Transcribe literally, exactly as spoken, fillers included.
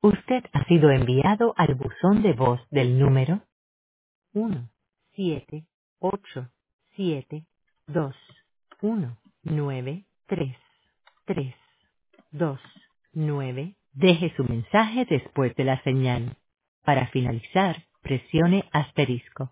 Usted ha sido enviado al buzón de voz del número uno siete ocho siete dos uno nueve tres tres dos nueve. Deje su mensaje después de la señal. Para finalizar, presione asterisco.